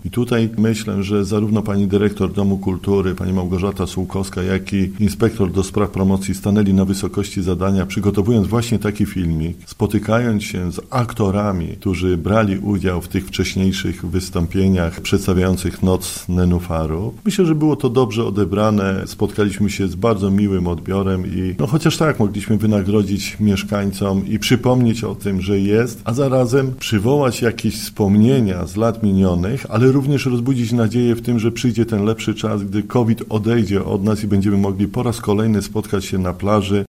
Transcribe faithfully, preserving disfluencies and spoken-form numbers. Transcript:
I tutaj myślę, że zarówno pani dyrektor Domu Kultury, pani Małgorzata Sułkowska, jak i inspektor do spraw promocji stanęli na wysokości zadania, przygotowując właśnie taki filmik, spotykając się z aktorami, którzy brali udział w tych wcześniejszych wystąpieniach przedstawiających Noc Nenufaru. Myślę, że było to dobrze odebrane, spotkaliśmy się z bardzo miłym odbiorem i no chociaż tak mogliśmy wynagrodzić mieszkańcom i przypomnieć o tym, że jest, a zarazem przywołać jakieś wspomnienia z lat minionych, ale również rozbudzić nadzieję w tym, że przyjdzie ten lepszy czas, gdy COVID odejdzie od nas i będziemy mogli po raz kolejny spotkać się na plaży,